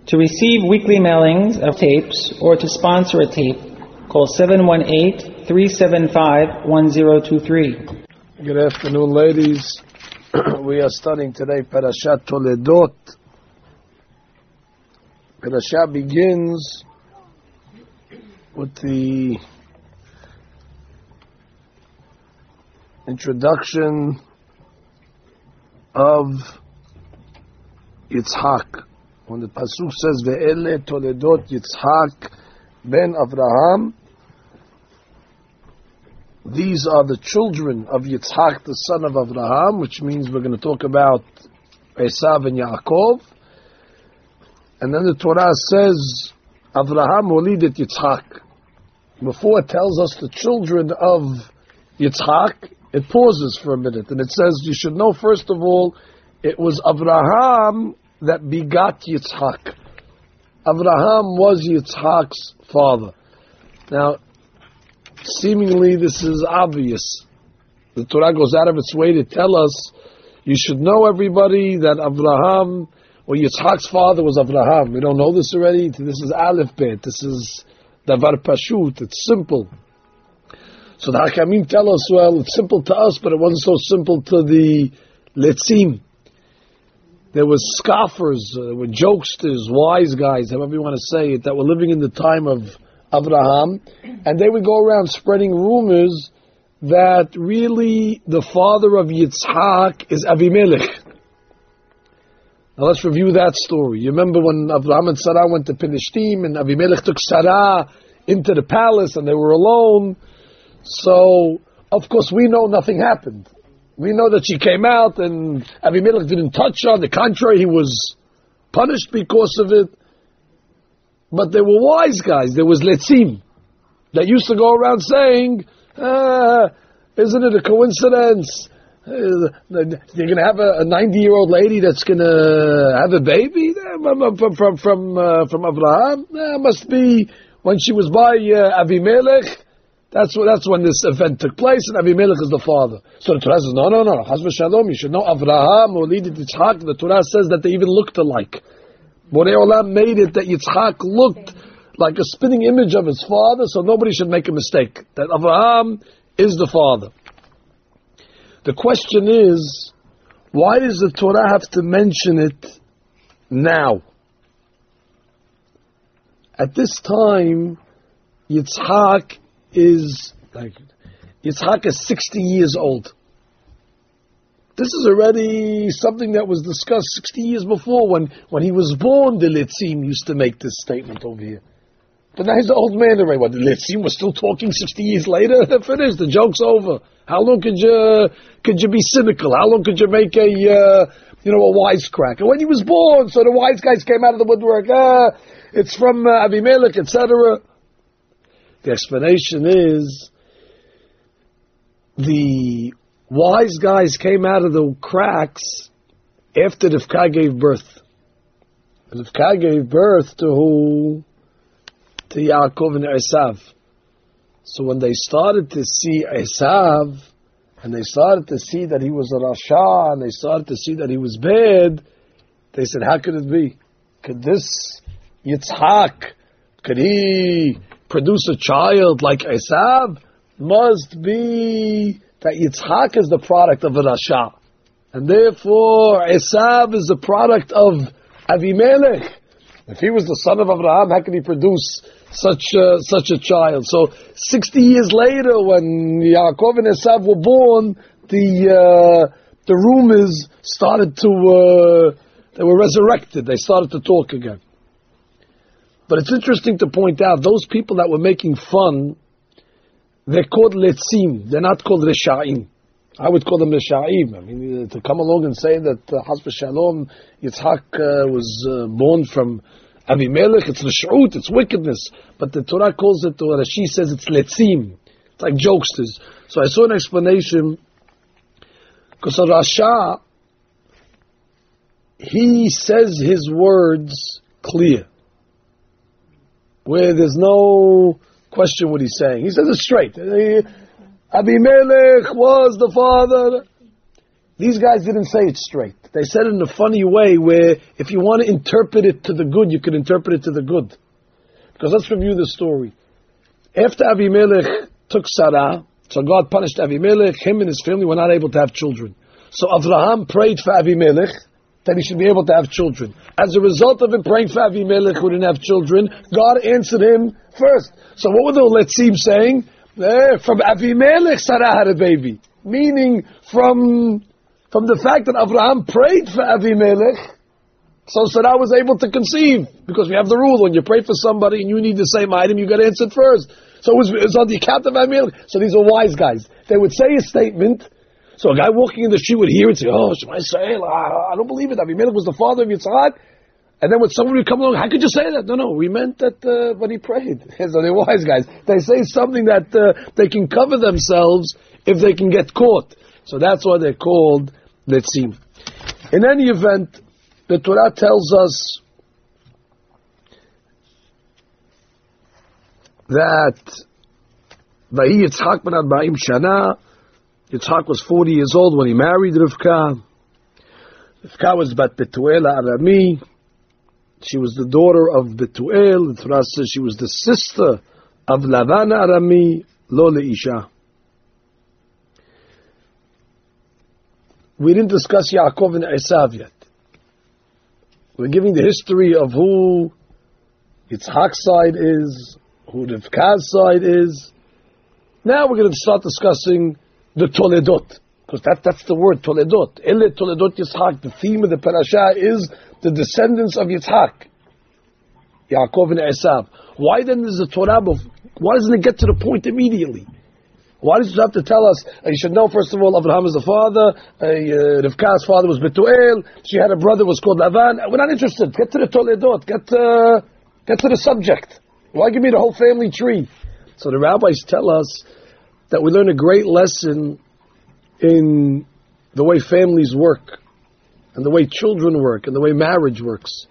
To receive weekly mailings of tapes or to sponsor a tape, call 718-375-1023. Good afternoon, ladies. We are studying today Parashat Toledot. Parashat begins with the introduction of Yitzhak. When the Pasuk says, Ve'ele Toledot Yitzhak ben Avraham, these are the children of Yitzhak, the son of Avraham, which means we're going to talk about Esav and Yaakov. And then the Torah says, Avraham walidet Yitzhak. Before it tells us the children of Yitzhak, it pauses for a minute. And it says, you should know, first of all, it was Avraham that begot Yitzhak. Avraham was Yitzhak's father. Now, seemingly this is obvious. The Torah goes out of its way to tell us, you should know, everybody, that Avraham, or Yitzhak's father was Avraham. We don't know this already? This is Aleph Bet. This is Davar Pashut. It's simple. So the Hakamim tell us, well, it's simple to us, but it wasn't so simple to the Letzim. There was scoffers, were jokesters, wise guys, however you want to say it, that were living in the time of Avraham, and they would go around spreading rumors that really the father of Yitzhak is Avimelech. Now let's review that story. You remember when Avraham and Sarah went to Pinishtim, and Avimelech took Sarah into the palace, and they were alone. So, of course, we know nothing happened. We know that she came out and Avimelech didn't touch her. On the contrary, he was punished because of it. But there were wise guys. There was Letzim that used to go around saying, isn't it a coincidence? You're going to have a 90-year-old lady that's going to have a baby from Abraham? Must be when she was by Avimelech. That's when this event took place, and Avimelech is the father. So the Torah says, no, Chas v'shalom, you should know Avraham or Yitzhak. The Torah says that they even looked alike. Borei Olam made it that Yitzhak looked like a spitting image of his father, so nobody should make a mistake. That Avraham is the father. The question is, why does the Torah have to mention it now? At this time, Yitzhak is 60 years old. This is already something that was discussed 60 years before. When he was born, the Letzim used to make this statement over here. But now he's an old man already. What, the Letzim was still talking 60 years later? Finished. The joke's over. How long could you be cynical? How long could you make a wisecrack? And when he was born, so the wise guys came out of the woodwork. It's from Avimelech, etc. The explanation is the wise guys came out of the cracks after Rivka gave birth. Rivka gave birth to who? To Yaakov and Esav. So when they started to see Esav, and they started to see that he was a Rasha, and they started to see that he was bad, they said, how could it be? Could this Yitzhak, could he produce a child like Esav? Must be that Yitzhak is the product of a Rasha. And therefore, Esav is the product of Avimelech. If he was the son of Abraham, how could he produce such a child? So 60 years later, when Yaakov and Esav were born, the rumors started to, they were resurrected. They started to talk again. But it's interesting to point out, those people that were making fun, they're called Letzim. They're not called Resha'im. I would call them Resha'im. I mean, to come along and say that Chas v'shalom, Yitzhak was born from Avimelech, it's Resha'ut, it's wickedness. But the Torah calls it, or Rashi says it's Letzim. It's like jokesters. So I saw an explanation, because a Rasha, he says his words clear, where there's no question what he's saying. He says it straight. Abimelech was the father. These guys didn't say it straight. They said it in a funny way where if you want to interpret it to the good, you can interpret it to the good. Because let's review the story. After Avimelech took Sarah, so God punished Avimelech, him and his family were not able to have children. So Avraham prayed for Avimelech that he should be able to have children. As a result of him praying for Avimelech who didn't have children, God answered him first. So what were the Letzim saying? From Avimelech, Sarah had a baby. Meaning from the fact that Avraham prayed for Avimelech, so Sarah was able to conceive. Because we have the rule, when you pray for somebody and you need the same item, you got answered first. So it was on the account of Avimelech. So these are wise guys. They would say a statement, so a guy walking in the street would hear it and say, oh, Shema Yisrael, I don't believe it. Avimelech was the father of Yitzhak. And then when someone would come along, how could you say that? No, we meant that when he prayed. So they're wise guys. They say something that they can cover themselves if they can get caught. So that's why they're called Letzim. In any event, the Torah tells us that Vahi Yitzhak ben Arba'im Shana, Yitzhak was 40 years old when he married Rivka. Rivka was Bat Betuel Arami. She was the daughter of Betuel. The Torah says she was the sister of Lavan Arami, Lo Leisha. We didn't discuss Yaakov and Esav yet. We're giving the history of who Yitzhak's side is, who Rivka's side is. Now we're going to start discussing the Toledot, because that's the word, Toledot. Ele Toledot Yitzhak. The theme of the parasha is the descendants of Yitzhak, Yaakov and Esav. Why then is the Torah? Why doesn't it get to the point immediately? Why does it have to tell us? You should know first of all, Abraham is the father. Rivka's father was Betuel. She had a brother was called Lavan. We're not interested. Get to the Toledot. Get to the subject. Why give me the whole family tree? So the rabbis tell us that we learn a great lesson in the way families work, and the way children work, and the way marriage works.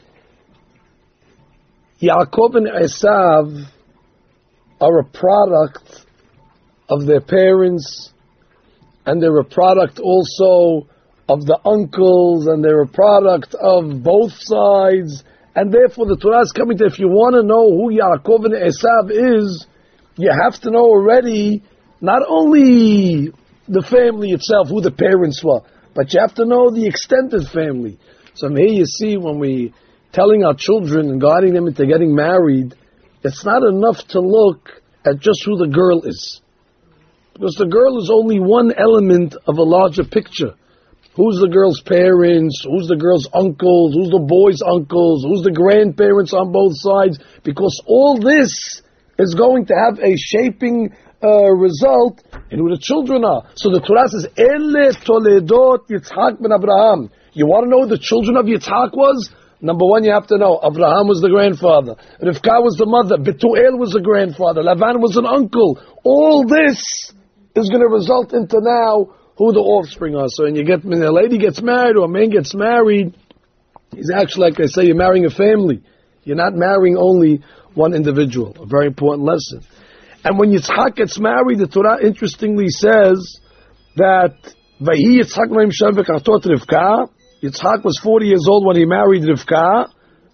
Yaakov and Esav are a product of their parents, and they're a product also of the uncles, and they're a product of both sides, and therefore the Torah is coming to, if you want to know who Yaakov and Esav is, you have to know already not only the family itself, who the parents were, but you have to know the extended family. So here you see, when we telling our children and guiding them into getting married, it's not enough to look at just who the girl is. Because the girl is only one element of a larger picture. Who's the girl's parents? Who's the girl's uncles? Who's the boy's uncles? Who's the grandparents on both sides? Because all this is going to have a shaping result in who the children are. So the Torah says, Ele Toledot Yitzhak ben Abraham. You want to know who the children of Yitzhak was? Number one, you have to know, Abraham was the grandfather. Rivka was the mother. Betuel was the grandfather. Lavan was an uncle. All this is going to result into now who the offspring are. So when a lady gets married or a man gets married, he's actually, like I say, you're marrying a family. You're not marrying only one individual. A very important lesson. And when Yitzhak gets married, the Torah interestingly says that Vahi Yitzhak Ma'im V'Kartot Rivka. Yitzhak was 40 years old when he married Rivka,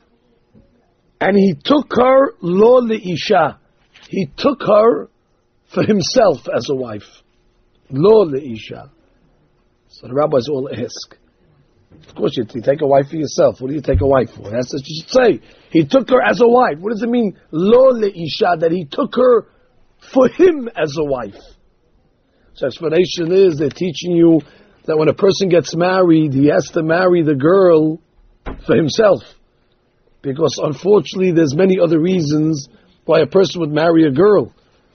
and he took her lo leisha. He took her for himself as a wife. Lo leisha. So the rabbis all ask. Of course, you take a wife for yourself. What do you take a wife for? That's what you should say. He took her as a wife. What does it mean? Lo leisha, that he took her for him as a wife. So explanation is, they're teaching you that when a person gets married, he has to marry the girl for himself. Because unfortunately, there's many other reasons why a person would marry a girl.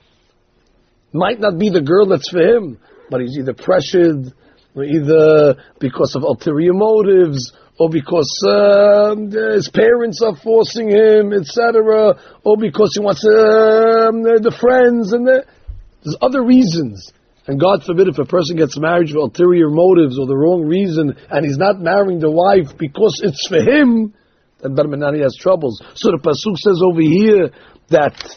Might not be the girl that's for him, but he's either pressured, or either because of ulterior motives, or because his parents are forcing him, etc., or because he wants the friends, and there's other reasons. And God forbid, if a person gets married for ulterior motives or the wrong reason, and he's not marrying the wife because it's for him, then Barmenani has troubles. So the Pasuk says over here that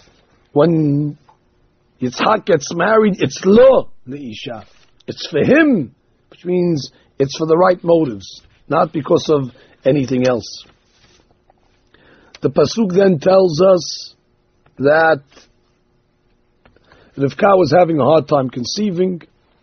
when Yitzhak gets married, it's lo leisha. It's for him which means it's for the right motives, not because of anything else. The pasuk then tells us that Rivka was having a hard time conceiving,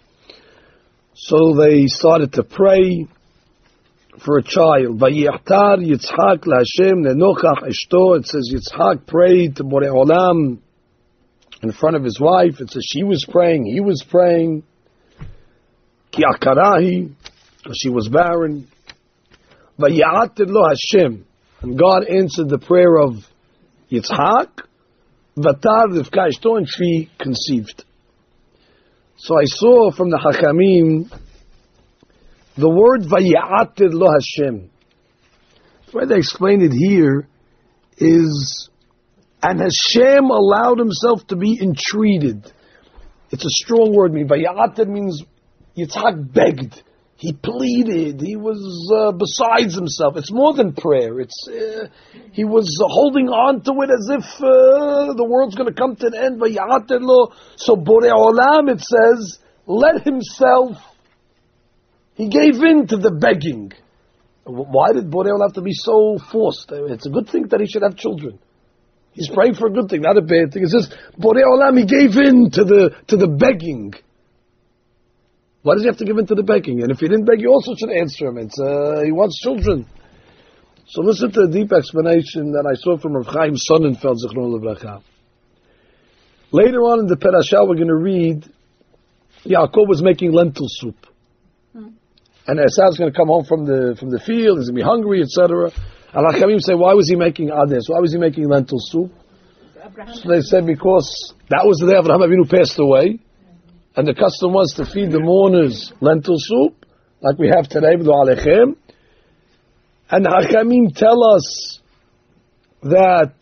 so they started to pray for a child. Vayihtar Yitzhak laHashem lenochach eshto. It says Yitzhak prayed to Borei Olam in front of his wife. It says she was praying, he was praying. Ki akarahi, because she was barren. Vayatir lo Hashem, and God answered the prayer of Yitzhak. Vatar Rivka eshto, and she conceived. So I saw from the Hachamim the word Vayatir lo Hashem. The way they explain it here is, and Hashem allowed himself to be entreated. It's a strong word. Vayatir means Yitzhak begged. He pleaded. He was besides himself. It's more than prayer. He was holding on to it as if the world's going to come to an end. Vayatir lo. So Borei Olam, it says, let himself. He gave in to the begging. Why did Borei Olam have to be so forced? It's a good thing that he should have children. He's praying for a good thing, not a bad thing. It says Borei Olam, he gave in to the begging. Why does he have to give in to the begging? And if he didn't beg, you also should answer him. He wants children. So listen to the deep explanation that I saw from Rav Chaim Sonnenfeld, Zichrono Livracha. Later on in the parasha, we're going to read, Yaakov was making lentil soup. And Esav's going to come home from the field, he's going to be hungry, etc. And Hachamim say, why was he making ades? Why was he making lentil soup? So they said because that was the day Avraham Avinu passed away. And the custom was to feed the mourners lentil soup, like we have today with the Alechem. And the Hachamim tell us that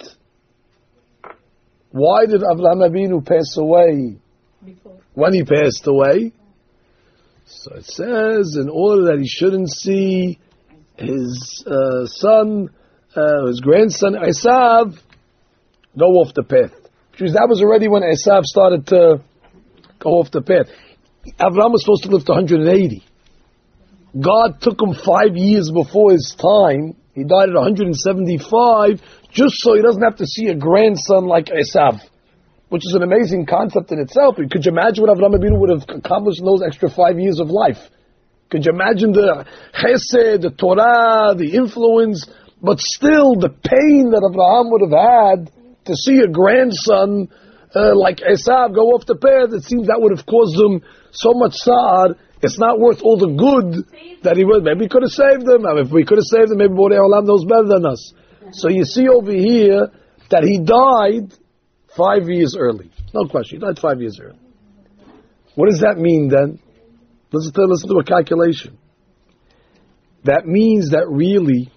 why did Avraham Avinu pass away when he passed away? So it says, in order that he shouldn't see his son, his grandson Esav, go off the path. Because that was already when Esav started to go off the path. Avraham was supposed to live to 180. God took him 5 years before his time. He died at 175, just so he doesn't have to see a grandson like Esav, which is an amazing concept in itself. Could you imagine what Avraham Avinu would have accomplished in those extra 5 years of life? Could you imagine the chesed, the Torah, the influence, but still the pain that Avraham would have had to see a grandson like Esav go off the path? It seems that would have caused him so much sa'ar. It's not worth all the good that he would. Maybe he could have saved them. I mean, if we could have saved them, maybe Borei Olam knows better than us. So you see over here that he died 5 years early. No question. He died 5 years early. What does that mean then? Listen to a calculation. That means that really,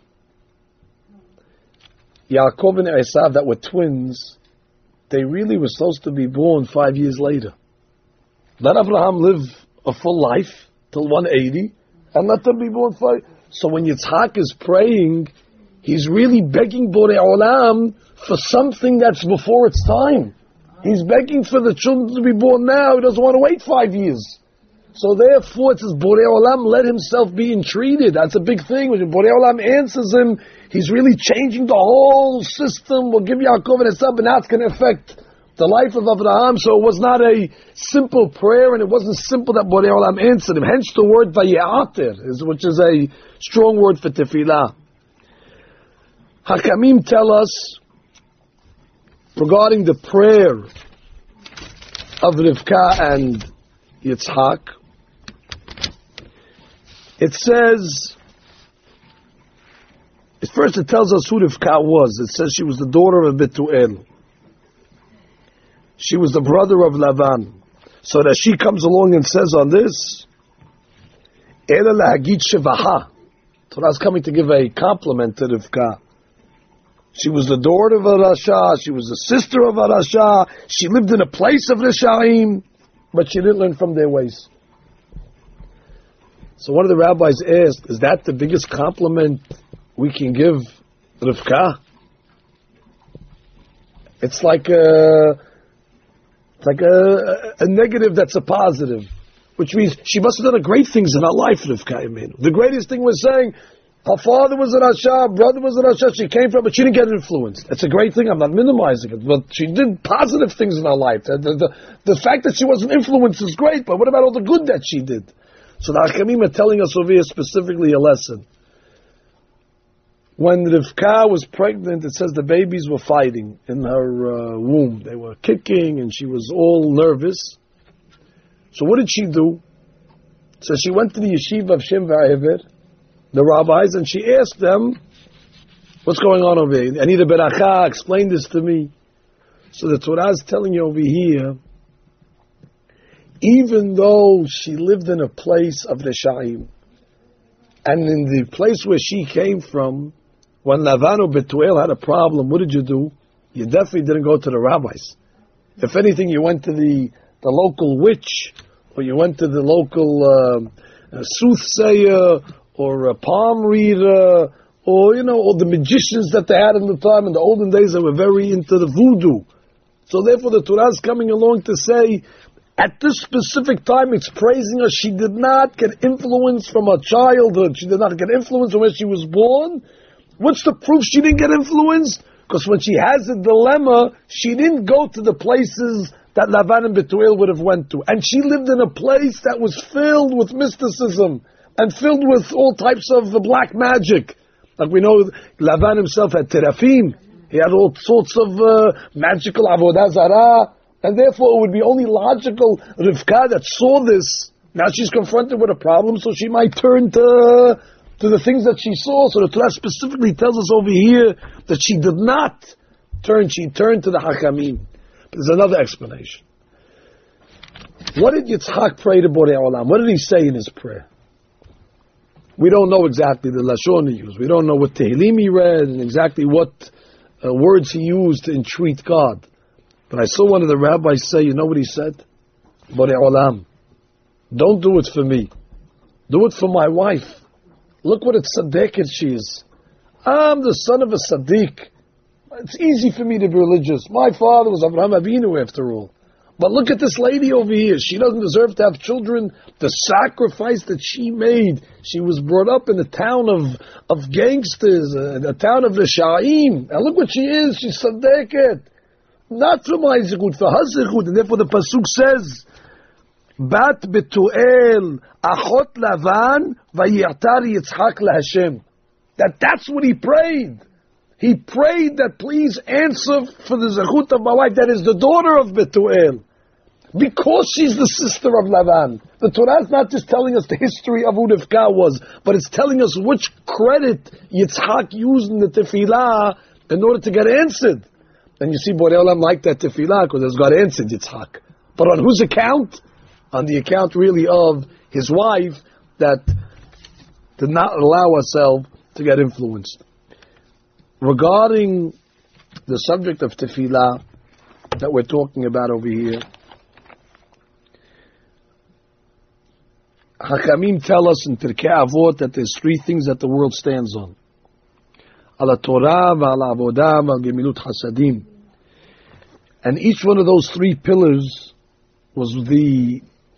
Yaakov and Esav, that were twins, they really were supposed to be born 5 years later. Let Abraham live a full life till 180, and let them be born 5. So when Yitzhak is praying, he's really begging Borei Olam for something that's before its time. He's begging for the children to be born now. He doesn't want to wait 5 years. So therefore, it says, Borei Olam let himself be entreated. That's a big thing. When Borei Olam answers him, he's really changing the whole system. We'll give Yaakov and Esav, but now it's going to affect the life of Avraham. So it was not a simple prayer, and it wasn't simple that Borei Olam answered him. Hence the word Vayatir, which is a strong word for tefillah. Hakamim tell us regarding the prayer of Rivka and Yitzhak. It says, first it tells us who Rivka was. It says she was the daughter of Betuel. She was the brother of Lavan. So that she comes along and says on this, Ela lahagid shevaha. Torah is coming to give a compliment to Rivka. She was the daughter of a Rasha. She was the sister of a Rasha. She lived in a place of Rashaim, but she didn't learn from their ways. So one of the rabbis asked, is that the biggest compliment we can give Rivka? It's like a negative that's a positive. which means she must have done great things in her life, Rivka Imenu. The greatest thing was saying, her father was a Rasha, brother was a Rasha, she came from, but she didn't get influenced. That's a great thing, I'm not minimizing it, but she did positive things in her life. The fact that she wasn't influenced is great, but what about all the good that she did? So the Hakamim are telling us over here specifically a lesson. When Rivka was pregnant, it says the babies were fighting in her womb. They were kicking and she was all nervous. So what did she do? So she went to the yeshiva of Shem V'Aver, the rabbis, and she asked them, what's going on over here? I need a beracha, explain this to me. So the Torah is telling you over here, even though she lived in a place of Reshaim, and in the place where she came from, when Lavan or Betuel had a problem, what did you do? You definitely didn't go to the rabbis. If anything, you went to the local witch, or you went to the local soothsayer, or a palm reader, or all the magicians that they had in the time. In the olden days, they were very into the voodoo. So therefore, the Torah is coming along to say, at this specific time, it's praising her. She did not get influence from her childhood. She did not get influence from where she was born. What's the proof she didn't get influenced? Because when she has a dilemma, she didn't go to the places that Lavan and Betuel would have went to. And she lived in a place that was filled with mysticism and filled with all types of black magic. Like we know, Lavan himself had terafim. He had all sorts of magical avodah zarah. And therefore it would be only logical, Rivka that saw this, now she's confronted with a problem, so she might turn to the things that she saw. So the Torah specifically tells us over here that she did not turn, she turned to the Hakamim. But there's another explanation. What did Yitzhak pray to Borei Olam? What did he say in his prayer? We don't know exactly the Lashon he used. We don't know what Tehillim he read and exactly what words he used to entreat God. But I saw one of the rabbis say, you know what he said? Borei Olam, don't do it for me. Do it for my wife. Look what a tzaddiket she is. I'm the son of a tzaddik. It's easy for me to be religious. My father was Avraham Avinu after all. But look at this lady over here. She doesn't deserve to have children. The sacrifice that she made. She was brought up in a town of gangsters, a town of Reshaim. And look what she is. She's tzaddiket. Not for my zichut, for her zichut. And therefore the pasuk says, Bat Betuel Achot Lavan Vayi'tar Yitzchak LaHashem. That's what he prayed. He prayed that please answer for the zechut of my wife, that is the daughter of Betuel. Because she's the sister of Lavan. The Torah is not just telling us the history of who Rivka was, but it's telling us which credit Yitzchak used in the tefillah in order to get answered. And you see, Borei Olam liked that tefillah because God answered Yitzchak. But on whose account? On the account really of his wife that did not allow herself to get influenced. Regarding the subject of tefillah that we're talking about over here, Hakamim tell us in Pirkei Avot that there's three things that the world stands on. Ala Torah, Ala Avodah, Al Gemilut Hasadim. And each one of those three pillars was the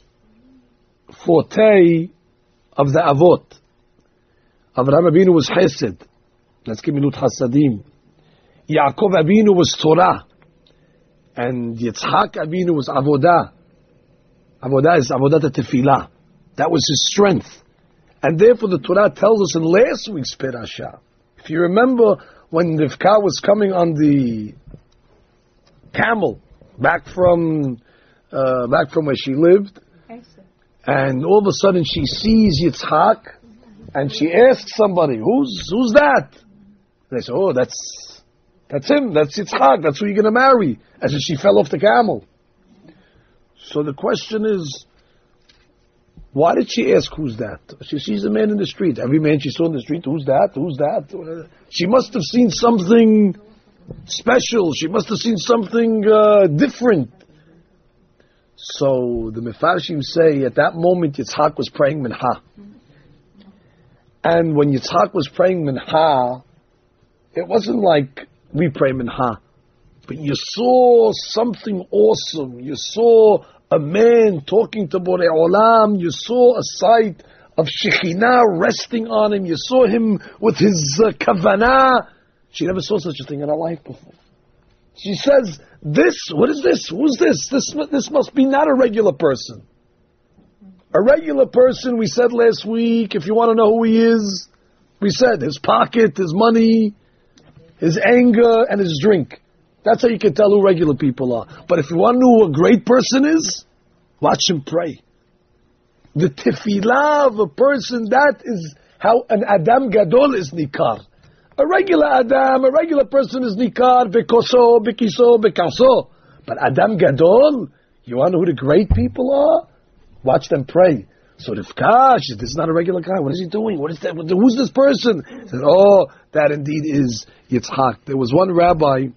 forte of the Avot. Avraham Avinu was Chesed. That's Gemilut Hasadim. Yaakov Avinu was Torah. And Yitzhak Avinu was Avodah. Avodah is Avodat Tefillah. That was his strength. And therefore the Torah tells us in last week's Perashah, if you remember when Rivka was coming on the camel back from where she lived, and all of a sudden she sees Yitzhak, and she asks somebody, who's that? And they say, oh, that's him, that's Yitzhak, that's who you're going to marry. As if she fell off the camel. So the question is, why did she ask who's that? She sees a man in the street. Every man she saw in the street, who's that? Who's that? She must have seen something special. She must have seen something different. So the Mefarshim say at that moment Yitzhak was praying Minha. And when Yitzhak was praying Minha, it wasn't like we pray Minha. But you saw something awesome. You saw a man talking to Borei Olam. You saw a sight of Shekhinah resting on him. You saw him with his kavanah. She never saw such a thing in her life before. She says, what is this? Who's this? This must be not a regular person. A regular person, we said last week, if you want to know who he is, we said his pocket, his money, his anger, and his drink. That's how you can tell who regular people are. But if you want to know who a great person is, watch him pray. The tefillah of a person, that is how an Adam Gadol is nikar. A regular Adam, a regular person is nikar, bekoso, bekiso, bekaso. But Adam Gadol, you want to know who the great people are? Watch them pray. So Rivka, this is not a regular guy. What is he doing? What is that? Who's this person? He said, oh, that indeed is Yitzhak. There was one rabbi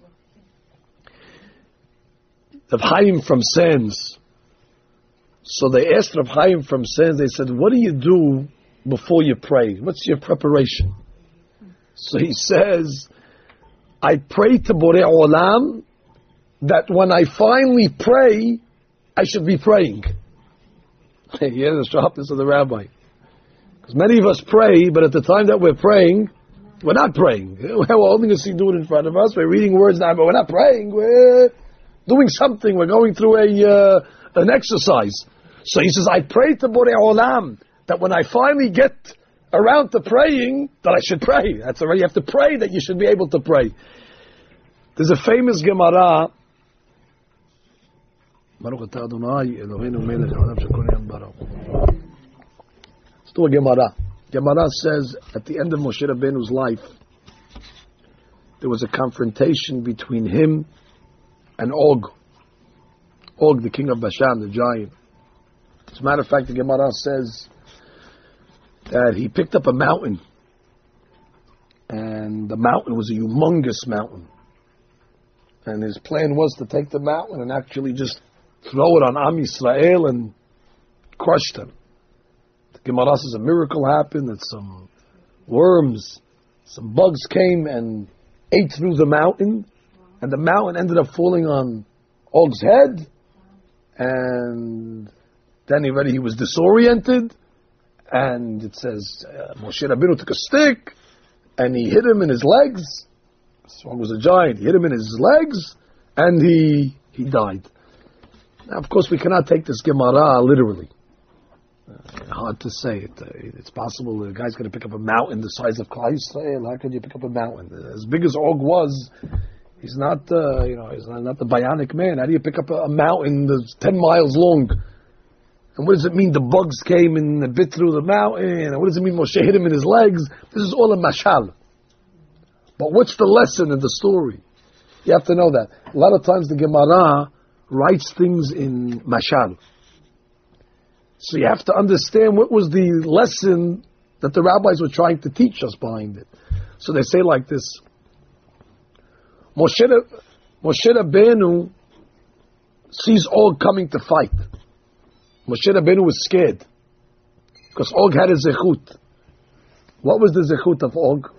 of Chaim from Sands. So they asked Rav Chaim from Sands, they said, what do you do before you pray? What's your preparation? So he says, I pray to Borei Olam that when I finally pray, I should be praying. Yeah, the sharpness of the rabbi. Because many of us pray, but at the time that we're praying, we're not praying. We're holding a siddur in front of us, we're reading words now, but we're not praying. We're doing something. We're going through an exercise. So he says, I pray to Borei Olam that when I finally get around to praying, that I should pray. That's already, you have to pray that you should be able to pray. There's a famous Gemara. Let's do a Gemara. Gemara says, at the end of Moshe Rabbeinu's life, there was a confrontation between him and Og. Og, the king of Bashan, the giant. As a matter of fact, the Gemara says that he picked up a mountain, and the mountain was a humongous mountain. And his plan was to take the mountain and actually just throw it on Am Yisrael and crush them. The Gemara says a miracle happened, that some worms, some bugs came and ate through the mountain, and the mountain ended up falling on Og's head, and then he was disoriented, and it says Moshe Rabbeinu took a stick and he hit him in his legs. So Og was a giant. He hit him in his legs and he died. Now, of course, we cannot take this Gemara literally. Hard to say it. It's possible the guy's going to pick up a mountain the size of Klal Yisrael. How could you pick up a mountain as big as Og was? He's not, he's not the bionic man. How do you pick up a mountain that's 10 miles long? And what does it mean the bugs came and bit through the mountain? And what does it mean Moshe hit him in his legs? This is all a mashal. But what's the lesson in the story? You have to know that. A lot of times the Gemara writes things in mashal. So you have to understand what was the lesson that the rabbis were trying to teach us behind it. So they say like this. Moshe Rabbeinu sees Og coming to fight. Moshe Rabbeinu was scared because Og had a zechut. What was the zechut of Og?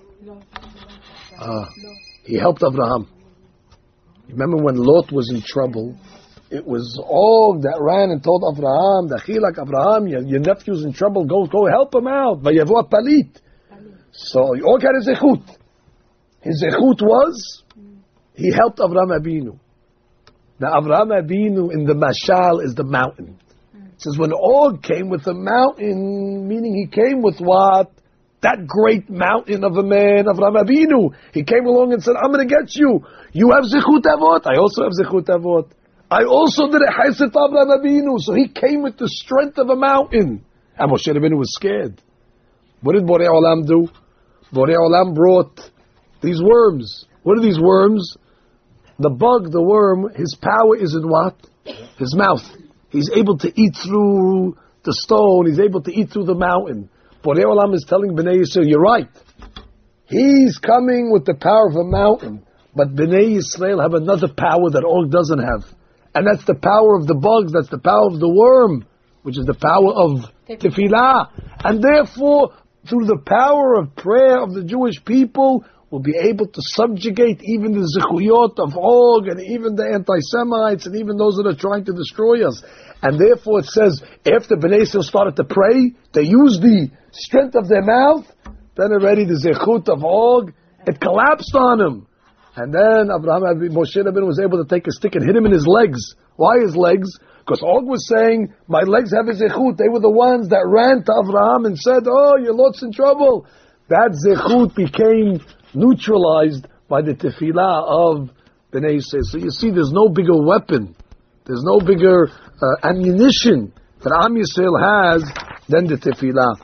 He helped Abraham. Remember when Lot was in trouble? It was Og that ran and told Abraham, "Dachilak Abraham, your nephew's in trouble. Go help him out." Vayavo palit. So Og had a zechut. His zechut was he helped Abraham Abinu. Now Abraham Abinu in the mashal is the mountain. It says when Og came with the mountain, meaning he came with what? That great mountain of a man, Avraham Avinu. He came along and said, I'm going to get you. You have Zechut Avot. I also have Zechut Avot. I also did a Chesed Avraham Avinu. So he came with the strength of a mountain. And Moshe Rabbeinu was scared. What did Borei Olam do? Borei Olam brought these worms. What are these worms? The bug, the worm, his power is in what? His mouth. He's able to eat through the stone. He's able to eat through the mountain. Borei Olam is telling Bnei Yisrael, you're right. He's coming with the power of a mountain. But Bnei Yisrael have another power that Og doesn't have. And that's the power of the bugs. That's the power of the worm. Which is the power of tefillah. And therefore, through the power of prayer of the Jewish people, will be able to subjugate even the Zechuyot of Og and even the anti-Semites and even those that are trying to destroy us. And therefore it says, after Bnei Yisrael started to pray, they used the strength of their mouth, then already the Zechut of Og, it collapsed on him. And then Moshe Rabbeinu was able to take a stick and hit him in his legs. Why his legs? Because Og was saying, my legs have a Zechut. They were the ones that ran to Avraham and said, oh, your Lot's in trouble. That Zechut became neutralized by the tefillah of Bnei Yisrael. So you see, there's no bigger weapon, there's no bigger ammunition that Am Yisrael has than the tefillah.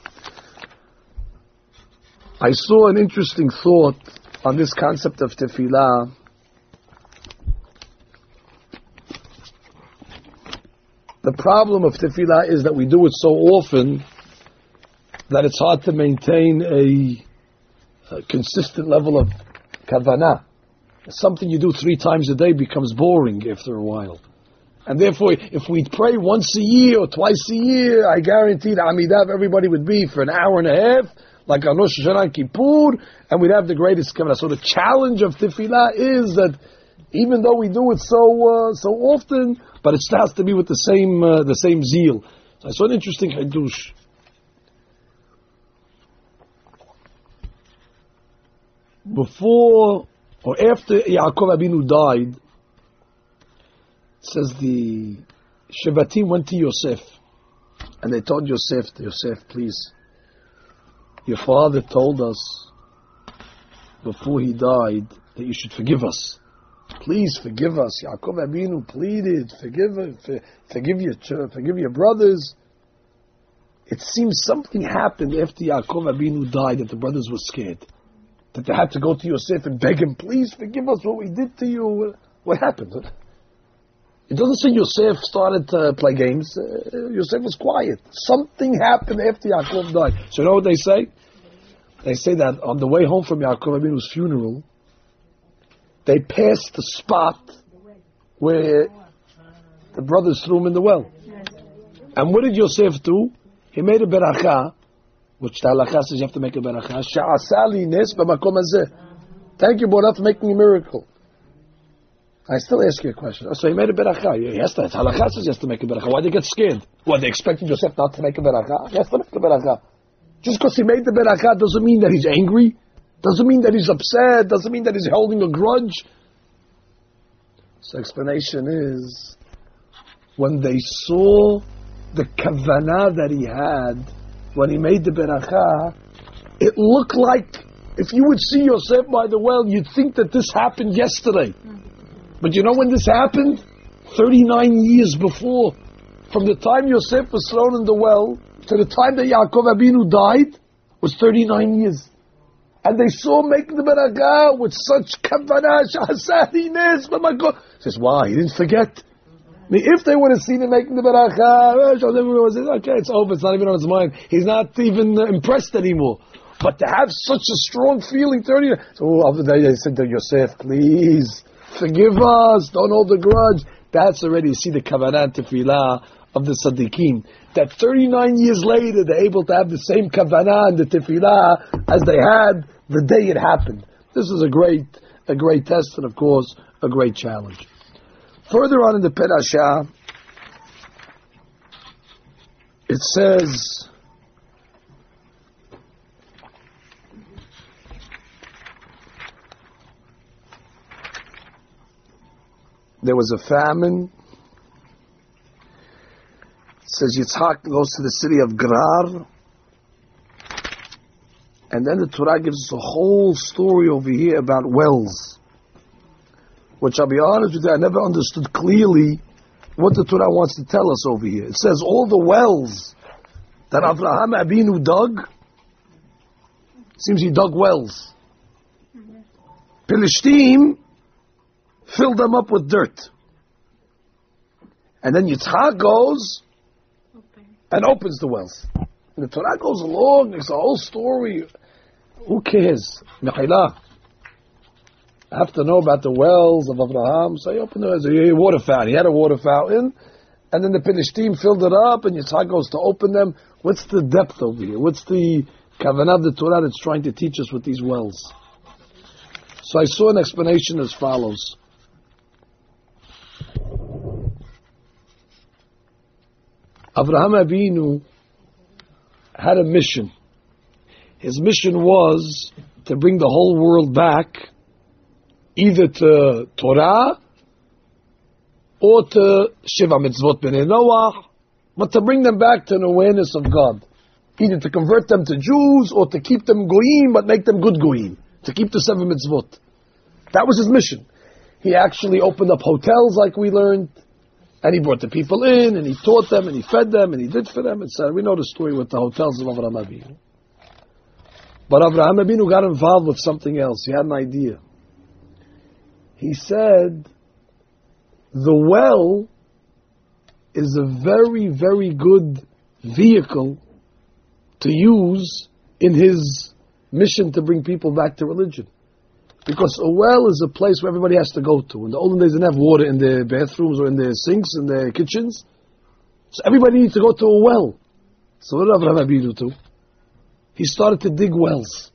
I saw an interesting thought on this concept of tefillah. The problem of tefillah is that we do it so often that it's hard to maintain a consistent level of kavanah. Something you do 3 times a day becomes boring after a while. And therefore, if we pray once a year or twice a year, I guarantee the Amidah everybody would be for an hour and a half, like on Rosh Hashanah and Kippur, and we'd have the greatest kavanah. So the challenge of tefillah is that even though we do it so often, but it has to be with the same zeal. So I saw an interesting hadush. Before or after Yaakov Abinu died, it says the Shevatim went to Yosef and they told Yosef, please, your father told us before he died that you should forgive us. Please forgive us. Yaakov Abinu pleaded, forgive your brothers. It seems something happened after Yaakov Abinu died that the brothers were scared. That they had to go to Yosef and beg him, please forgive us what we did to you. What happened? It doesn't say Yosef started to play games. Yosef was quiet. Something happened after Yaakov died. So you know what they say? They say that on the way home from Yaakov Abinu's funeral, they passed the spot where the brothers threw him in the well. And what did Yosef do? He made a beracha, which the halakha says you have to make a beracha. Sha'asali nes b'makom hazeh. Thank you, Borah, for making a miracle. I still ask you a question. So he made a beracha. Yes, that's halakha says he has to make a beracha. Why did they get scared? What, they expected Yosef not to make a beracha? He has to make a beracha. Just because he made the beracha doesn't mean that he's angry. Doesn't mean that he's upset. Doesn't mean that he's holding a grudge. So explanation is, when they saw the kavanah that he had, when he made the beracha, it looked like, if you would see Yosef by the well, you'd think that this happened yesterday. But you know when this happened? 39 years before. From the time Yosef was thrown in the well to the time that Yaakov Abinu died was 39 years. And they saw him making the beracha with such kavanah, sha'asani nes b'makom. Says, wow, he didn't forget. I mean, if they would have seen him making the beracha, okay, it's over, it's not even on his mind. He's not even impressed anymore. But to have such a strong feeling, 30 years. So they said to Yosef, please, forgive us, don't hold a grudge. That's already, you see the kavanah and tefillah of the Tzaddikim. That 39 years later, they're able to have the same kavanah and the tefillah as they had the day it happened. This is a great test and, of course, a great challenge. Further on in the Perashah, it says, there was a famine. It says Yitzhak goes to the city of Gerar. And then the Torah gives us a whole story over here about wells. Which, I'll be honest with you, I never understood clearly what the Torah wants to tell us over here. It says all the wells that Avraham Abinu dug, seems he dug wells. Pelishtim filled them up with dirt. And then Yitzhak goes and opens the wells. And the Torah goes along, there's a whole story. Who cares? Mechilah. I have to know about the wells of Abraham. So he opened the water fountain. He had a water fountain. And then the Pelishtim filled it up, and Yitzhak goes to open them. What's the depth over here? What's the kavanah of the Torah that's trying to teach us with these wells? So I saw an explanation as follows. Avraham Avinu had a mission. His mission was to bring the whole world back either to Torah or to Shiva Mitzvot B'nai Noach, but to bring them back to an awareness of God. Either to convert them to Jews or to keep them goyim, but make them good goyim. To keep the 7 mitzvot. That was his mission. He actually opened up hotels like we learned, and he brought the people in, and he taught them, and he fed them, and he did for them, etc. We know the story with the hotels of Avraham Avinu. But Avraham Avinu got involved with something else. He had an idea. He said, the well is a very, very good vehicle to use in his mission to bring people back to religion. Because a well is a place where everybody has to go to. In the olden days, they didn't have water in their bathrooms or in their sinks, in their kitchens. So everybody needs to go to a well. So what did Avraham Avinu do? He started to dig wells.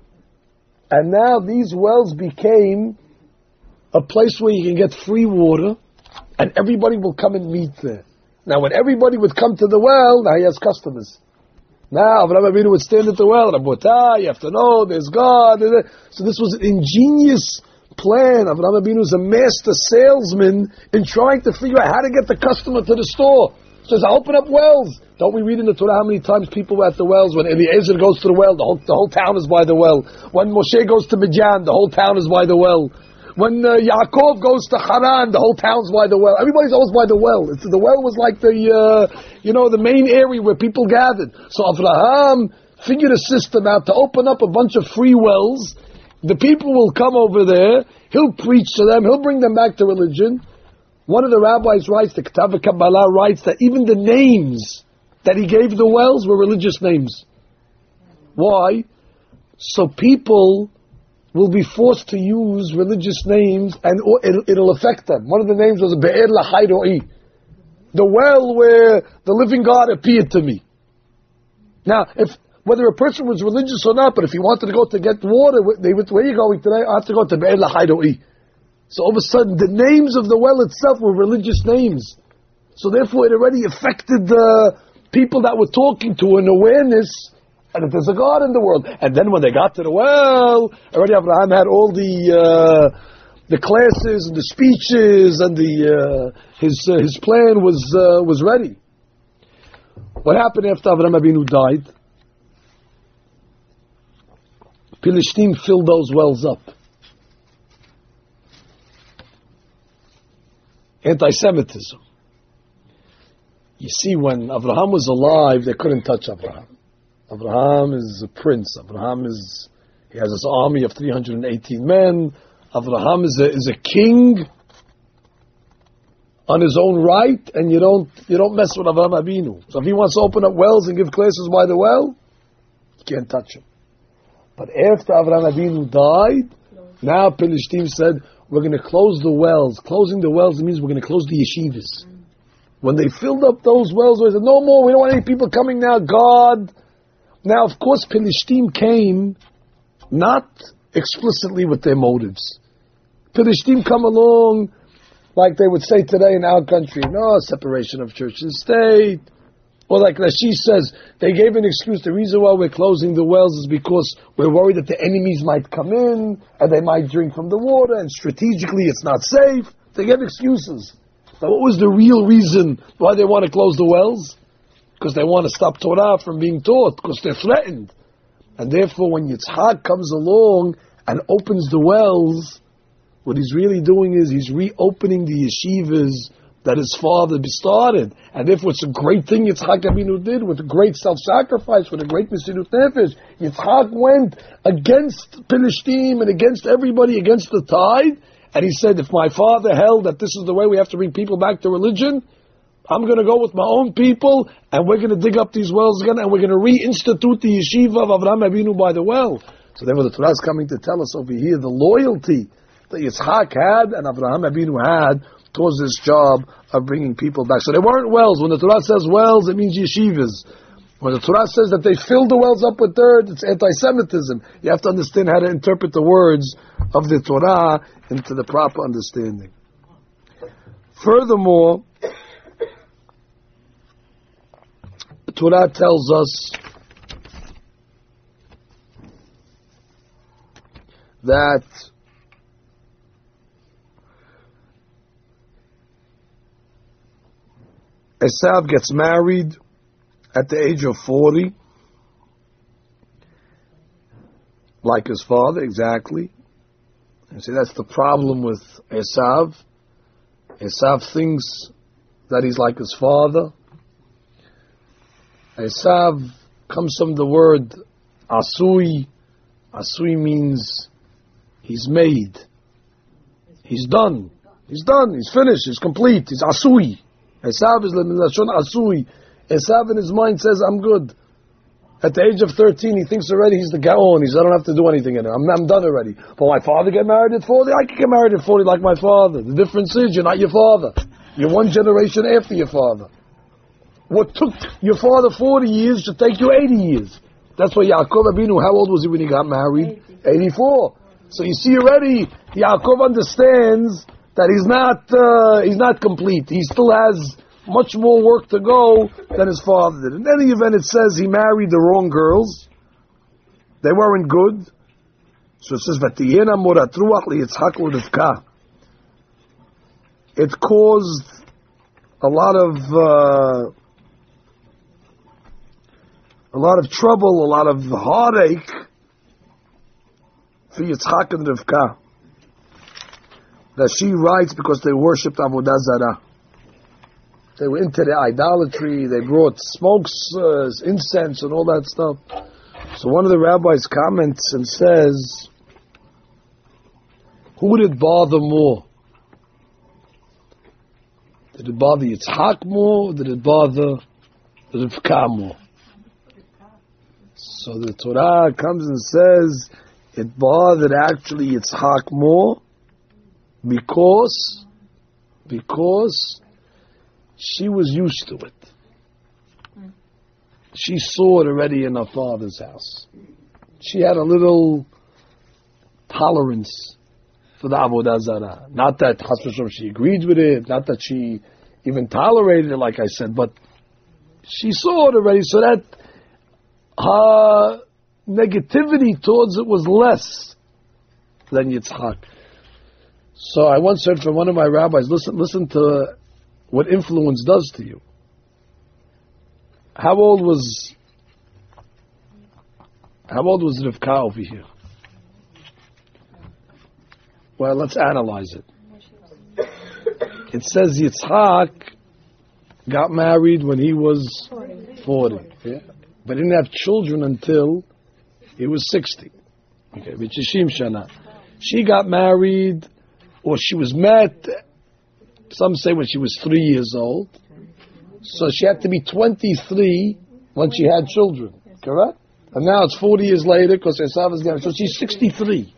And now these wells became a place where you can get free water, and everybody will come and meet there. Now when everybody would come to the well, now he has customers. Now, Avraham Avinu would stand at the well, Rabotai, you have to know, there's God. So this was an ingenious plan. Avraham Avinu is a master salesman in trying to figure out how to get the customer to the store. So he says, I open up wells. Don't we read in the Torah how many times people were at the wells? When Eliezer goes to the well, the whole town is by the well. When Moshe goes to Midian, the whole town is by the well. When Yaakov goes to Haran, the whole town's by the well. Everybody's always by the well. The well was like the main area where people gathered. So Avraham figured a system out to open up a bunch of free wells. The people will come over there. He'll preach to them. He'll bring them back to religion. One of the rabbis writes, the Ketav Kabbalah writes that even the names that he gave the wells were religious names. Why? So people will be forced to use religious names, and it'll affect them. One of the names was Be'er Lahai Ro'i, the well where the living God appeared to me. Now, whether a person was religious or not, but if he wanted to go to get water, they would, where are you going today? I have to go to Be'er Lahai Ro'i. So all of a sudden, the names of the well itself were religious names. So therefore, it already affected the people that were talking to an awareness and that there's a God in the world. And then when they got to the well, already Abraham had all the classes and the speeches and his plan was ready. What happened after Avraham Avinu died? Philistine filled those wells up. Anti-Semitism. You see, when Avraham was alive, they couldn't touch Avraham. Avraham is a prince. He has his army of 318 men. Avraham is a king on his own right, and you don't mess with Avraham Avinu. So if he wants to open up wells and give classes by the well, you can't touch him. But after Avraham Avinu died, now Philistine said, we're going to close the wells. Closing the wells means we're going to close the yeshivas. When they filled up those wells, they said, no more, we don't want any people coming now, God. Now, of course, Philistine came not explicitly with their motives. Philistine come along, like they would say today in our country, no, separation of church and state. Or like Rashi says, they gave an excuse. The reason why we're closing the wells is because we're worried that the enemies might come in and they might drink from the water, and strategically it's not safe. They gave excuses. But what was the real reason why they want to close the wells? Because they want to stop Torah from being taught, because they're threatened. And therefore, when Yitzhak comes along and opens the wells, what he's really doing is he's reopening the yeshivas that his father started. And therefore, it's a great thing Yitzhak Avinu did, with a great self-sacrifice, with a great Mesirut Nefesh. Yitzhak went against Philistine and against everybody, against the tide, and he said, if my father held that this is the way we have to bring people back to religion, I'm going to go with my own people, and we're going to dig up these wells again, and we're going to reinstitute the yeshiva of Avraham Avinu by the well. So therefore, the Torah is coming to tell us over here the loyalty that Yitzhak had and Avraham Avinu had towards this job of bringing people back. So they weren't wells. When the Torah says wells, it means yeshivas. When the Torah says that they filled the wells up with dirt, it's anti-Semitism. You have to understand how to interpret the words of the Torah into the proper understanding. Furthermore, the Torah tells us that Esav gets married at the age of 40, like his father, exactly. And see, that's the problem with Esav. Esav thinks that he's like his father. Esav comes from the word asui. Asui means he's made. He's done. He's done. He's finished. He's complete. He's asui. Esav is l'minashon asui. Esav in his mind says, I'm good. At the age of 13, he thinks already he's the gaon. He says, I don't have to do anything in it. I'm done already. But my father get married at 40? I can get married at 40 like my father. The difference is you're not your father. You're one generation after your father. What took your father 40 years should take you 80 years. That's why Yaakov Abinu, how old was he when he got married? 84. So you see already, Yaakov understands that he's not complete. He still has much more work to go than his father did. In any event, it says he married the wrong girls. They weren't good. So it says, "Vatiyena morat ruach liYitzchak u'Rivka." It caused a lot of trouble, a lot of heartache for Yitzchak and Rivka. That she writes because they worshipped Avodah Zarah. They were into the idolatry. They brought smokes, incense, and all that stuff. So one of the rabbis comments and says, who did it bother more? Did it bother Yitzhak more, or did it bother Rivka more? So the Torah comes and says it bothered actually Yitzhak more because she was used to it. She saw it already in her father's house. She had a little tolerance for the Avodah Zarah. Not that she agreed with it, not that she even tolerated it, like I said, but she saw it already, so that her negativity towards it was less than Yitzchak. So I once heard from one of my rabbis, listen to what influence does to you. How old was Rivka over here? Well, let's analyze it. It says Yitzhak got married when he was 40. Yeah? But he didn't have children until he was 60. Okay, V'chishim shana. She got married, or she was met, some say when she was 3 years old. So she had to be 23 when she had children. Correct? And now it's 40 years later because Esav is getting, so she's 63.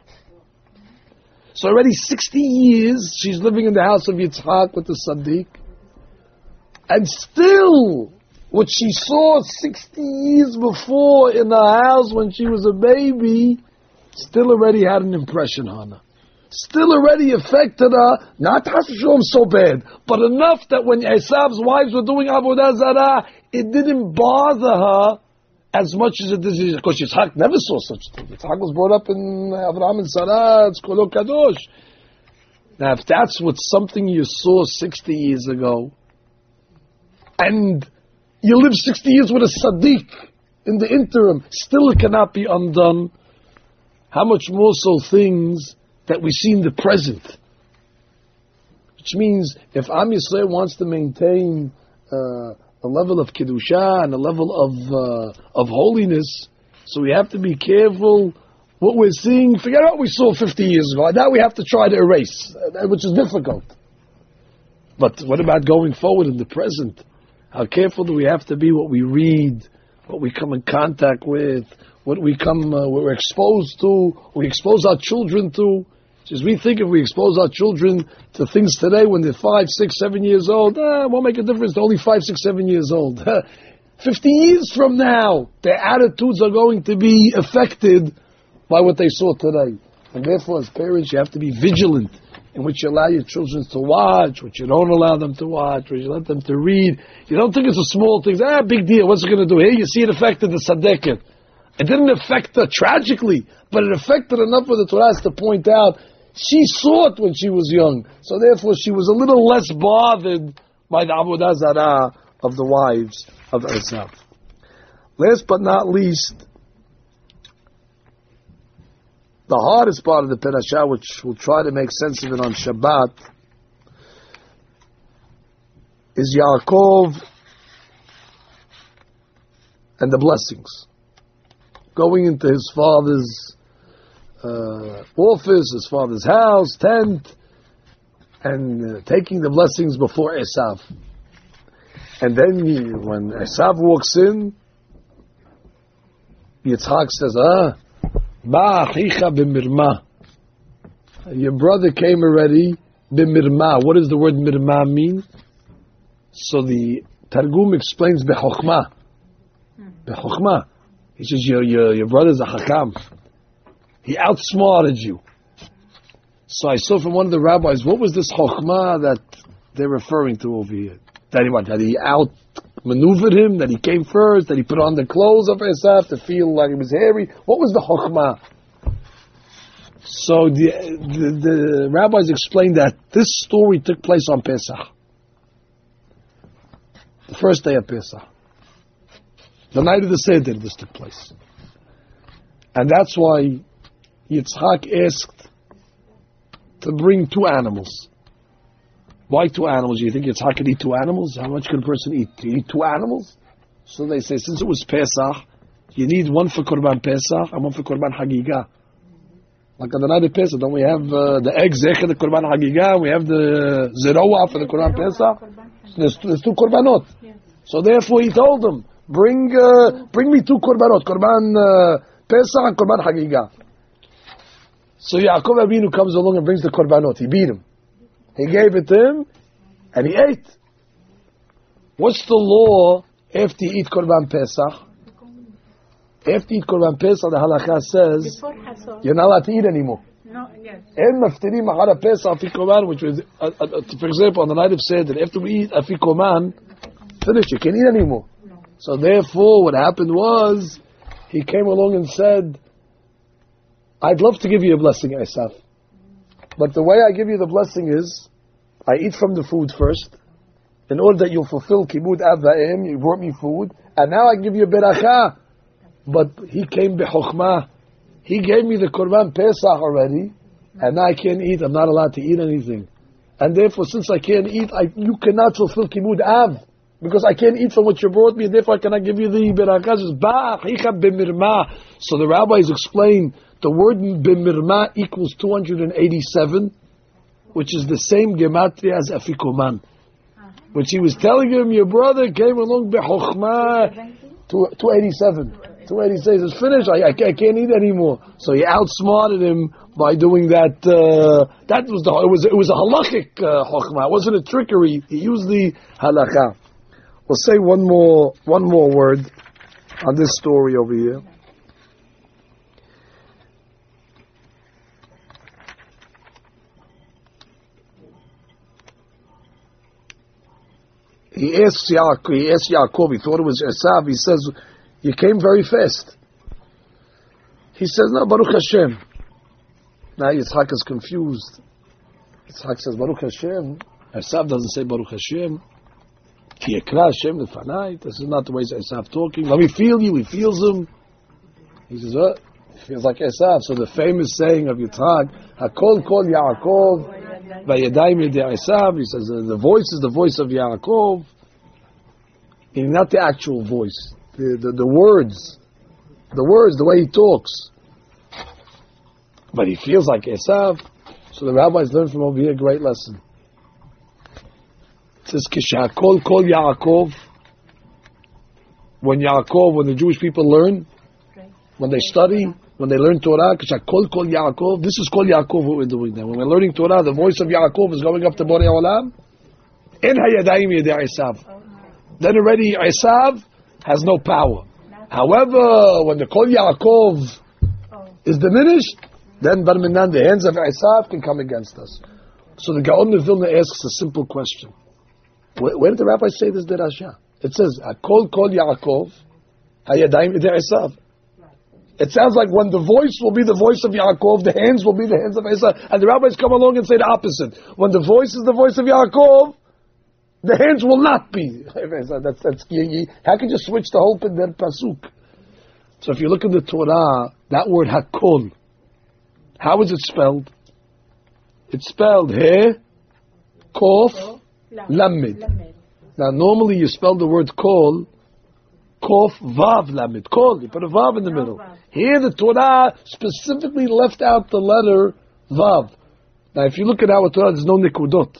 So already 60 years she's living in the house of Yitzhak with the Sadiq. And still, what she saw 60 years before in the house when she was a baby, still already had an impression on her. Still already affected her, not Hashem so bad, but enough that when Esav's wives were doing Avodah Zarah, it didn't bother her as much as it did, because Yitzhak never saw such a thing. Yitzhak was brought up in Avraham and Sarah, it's Kolo Kadosh. Now if that's what something you saw 60 years ago, and you live 60 years with a Sadiq in the interim, still it cannot be undone, how much more so things that we see in the present. Which means, if Am Yisrael wants to maintain a level of Kedusha and a level of holiness, so we have to be careful what we're seeing. Forget what we saw 50 years ago. Now we have to try to erase, which is difficult. But what about going forward in the present? How careful do we have to be what we read, what we come in contact with, what we're exposed to, what we expose our children to? Because we think if we expose our children to things today when they're 5, 6, 7 years old, it won't make a difference. They're only 5, 6, 7 years old. 50 years from now, their attitudes are going to be affected by what they saw today. And therefore, as parents, you have to be vigilant in which you allow your children to watch, what you don't allow them to watch, what you let them to read. You don't think it's a small thing. Big deal. What's it going to do? Here you see it affected the Sadeket. It didn't affect her tragically, but it affected enough for the Torah to point out she saw it when she was young. So therefore, she was a little less bothered by the Avodah Zarah of the wives of Esav. Last but not least, the hardest part of the Parashah, which we'll try to make sense of it on Shabbat, is Yaakov and the blessings. Going into his father's office, his father's house, tent, and taking the blessings before Esav. And then when Esav walks in, Yitzchak says, Ba achicha b'mirma. Your brother came already b'mirma. What does the word mirma mean? So the Targum explains b'chokhmah. B'chokhmah. He says your brother's a hakam. He outsmarted you. So I saw from one of the rabbis, what was this chokhmah that they're referring to over here? That he outmaneuvered him, that he came first, that he put on the clothes of Esav to feel like he was hairy. What was the chokhmah? So the rabbis explained that this story took place on Pesach. The first day of Pesach. The night of the Seder, this took place. And that's why Yitzchak asked to bring 2 animals. Why 2 animals? You think Yitzchak could eat 2 animals? How much could a person eat? Do you eat 2 animals? So they say, since it was Pesach, you need 1 for Korban Pesach and 1 for Korban Hagigah. Like on the night of Pesach, don't we have the egg Zecher, the Korban Hagigah, we have the Zeroah for the Korban Pesach? So there's 2 Korbanot. So therefore he told them, bring me 2 Korbanot, Korban Pesach and Korban Hagigah. So Yaakov Avinu comes along and brings the Korbanot. He beat him. He gave it to him, and he ate. What's the law after you eat Korban Pesach? After you eat Korban Pesach, the halakha says you're not allowed to eat anymore. No, yes. En maftirim achar Pesach afikoman, which was, for example, on the night of Seder, after we eat afikoman, finish. You can't eat anymore. No. So therefore, what happened was he came along and said, "I'd love to give you a blessing, Esav. But the way I give you the blessing is, I eat from the food first, in order that you'll fulfill Kibud Av Va'em, you brought me food, and now I give you a beracha." But he came b'chokhmah. He gave me the Korban Pesach already, and now I can't eat. I'm not allowed to eat anything. And therefore, since I can't eat, you cannot fulfill Kibud Av, because I can't eat from what you brought me, and therefore I cannot give you the beracha. So the rabbis explain, the word b'mirma equals 287, which is the same gematria as afikoman. Which he was telling him, your brother came along b'chokhmah, 287. 287 says, finish, I can't eat anymore. So he outsmarted him by doing that. It was a halachic chokhmah. It wasn't a trickery. He used the halakha. We'll say one more word on this story over here. He asked Yaakov, he thought it was Esav, he says, you came very fast. He says, no, Baruch Hashem. Now Yitzchak is confused. Yitzchak says, Baruch Hashem. Esav doesn't say Baruch Hashem. Ki yekra Hashem lefanai. This is not the way Esav talking. Let me feel you. He feels him. He says, what? He feels like Esav. So the famous saying of Yitzchak, Hakol kol Yaakov, vayadayim yedei Esav. He says, the voice is the voice of Yaakov. And not the actual voice. The words, the way he talks. But he feels like Esav. So the rabbis learn from over here a great lesson. It says, Kishakol kol Yaakov. When the Jewish people learn, when they study, when they learn Torah, Kishakol kol Yaakov. This is kol Yaakov what we're doing now. When we're learning Torah, the voice of Yaakov is going up to Borei Olam. In hayadayim yedei Esav. Then already Esav has no power. However, when the Kol Yaakov is diminished, then Barminan, the hands of Esav, can come against us. So the Gaon of Vilna asks a simple question. Where did the rabbi say this derasha? It says, Kol Yaakov, Hayadayim Idei Esav. It sounds like when the voice will be the voice of Yaakov, the hands will be the hands of Esav. And the rabbis come along and say the opposite. When the voice is the voice of Yaakov, the hands will not be. That's how can you switch the whole pasuk? So if you look at the Torah, that word Hakol, how is it spelled? It's spelled He, Kof, Lamed. Now normally you spell the word Kol, Kof, Vav, Lamed. Kol, you put a Vav in the middle. Here the Torah specifically left out the letter Vav. Now if you look at our Torah, there's no Nikudot.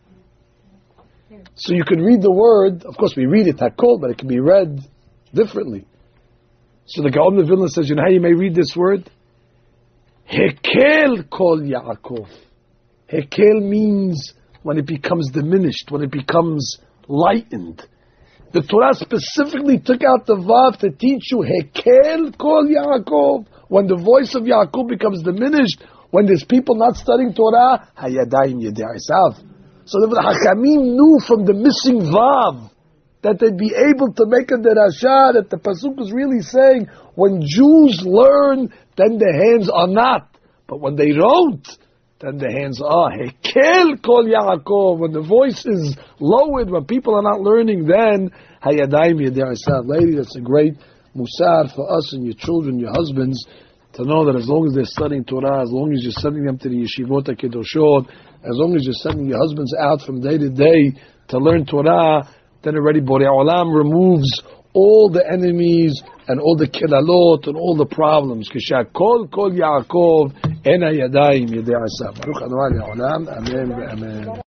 So you can read the word, of course we read it Hakol, but it can be read differently. So the Gaon of Vilna says, you know how you may read this word? Hekel Kol Yaakov. Hekel means when it becomes diminished, when it becomes lightened. The Torah specifically took out the Vav to teach you Hekel Kol Yaakov. When the voice of Yaakov becomes diminished, when there's people not studying Torah, Hayadayim Yedei Esav. So the Hachamim knew from the missing Vav that they'd be able to make a derasha that the pasuk is really saying when Jews learn, then the hands are not. But when they don't, then the hands are. Hekel Kol Yaakov. When the voice is lowered, when people are not learning, then Hayadayim Yedei Esav. Lady, that's a great musar for us and your children, your husbands, to know that as long as they're studying Torah, as long as you're sending them to the yeshivot HaKedoshot, as long as you're sending your husbands out from day to day to learn Torah, then already Borei Olam removes all the enemies and all the kilalot and all the problems. Kol Yaakov, Ena Yadayim Yedei Esav. Baruch Adonai Le'olam. Amen. Amen.